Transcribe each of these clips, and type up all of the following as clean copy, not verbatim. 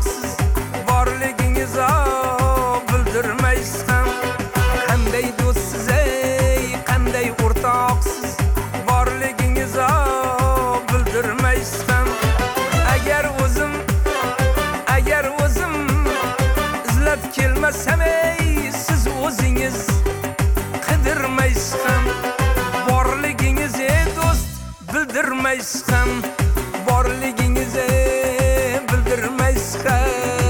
o'rtoqsiz, borligingiz bildirmaysiz ham. Qanday do'stsiz ey, qanday o'rtoqsiz, borligingiz bildirmaysiz ham. Agar o'zim izlab kelmasam ey, siz o'zingiz qidirmaysiz ham. Borligingiz ey do'st, bildirmaysiz ham. Borligingiz bildirmaysiz ham.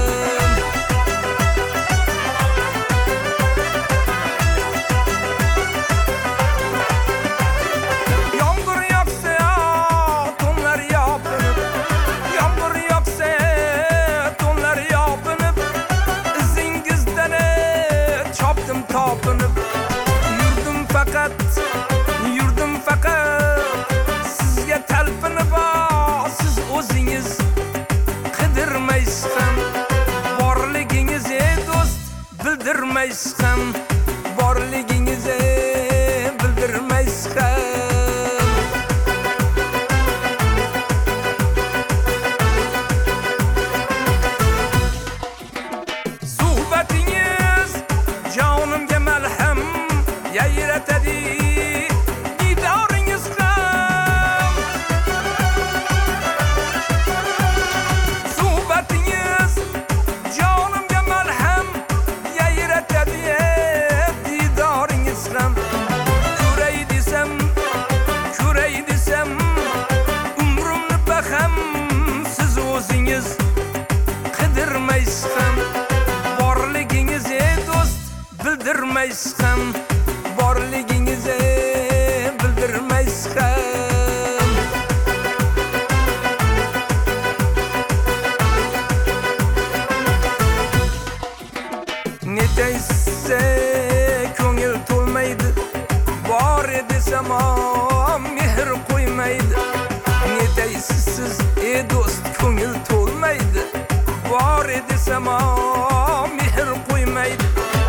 Yomg'ir yog'sa to'nlar yopinib, yomg'ir yog'sa to'nlar yopinib, izingizdan chopdim topinib. Yurdim faqat sizga talpinib, siz o'zingiz qidirmaysiz ham. Borligingiz do'st, bildirmaysiz ham. Borligingiz bildirmaysiz ham. Suhbatingiz jonimga malham yayratadi, didoringiz ham. Suhbatingiz jonimga malham yayratadi, didoringiz ham. Ko'ray desam umrimni baham, siz o'zingiz qidirmaysiz ham. Borligingiz do'st, bildirmaysiz ham. Borligingiz bildirmaysiz ham. Netaysa ko'ngil to'lmaydi, bor desam mehr qo'ymaydi. Netaysiz siz do'st, ko'ngil to'lmaydi, bor desam mehr qo'ymaydi.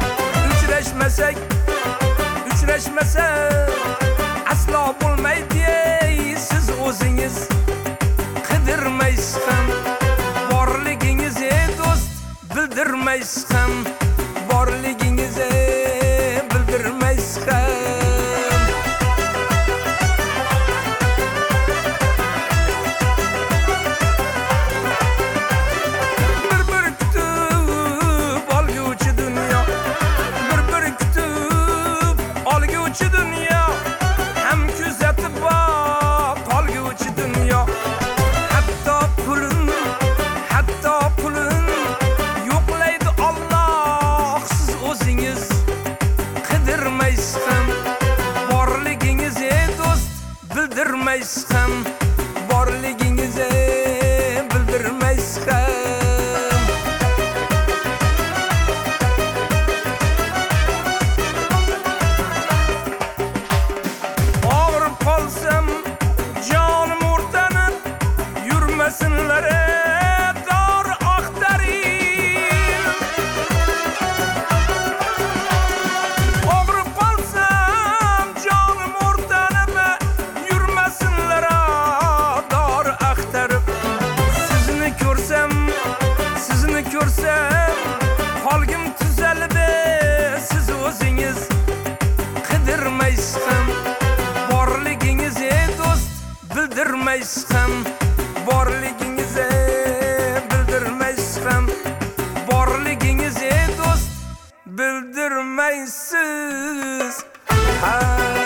Uchrashmasa aslo bo'lmaydi, siz o'zingiz qidirmaysiz ham. Borligingiz do'st, bildirmaysiz ham. Borligingiz bildirmaysiz ham. Bir kutib olguvchi dunyo, bir kutib olguvchi dunyo, ham kuzatib qolguvchi dunyo. Hatto pulin yo'qlaydi Alloh, siz o'zingiz qidirmaysiz ham. Borligingiz do'st, bildirmaysiz ham. Borligingiz bildirmaysiz ham. Og'rib qolsam jonim o'rtanib, yurmasinlar dor axtaring. Og'rib qolsam jonim o'rtanib, yurmasinlar dor axtarib. Sizni ko'rsam holgim tuzaldi, siz o'zingiz qidirmaysiz ham. Borligingiz do'st, bildirmaysiz ham. Borligingiz bildirmaysiz ham. Borligingiz do'st, bildirmaysiz ham.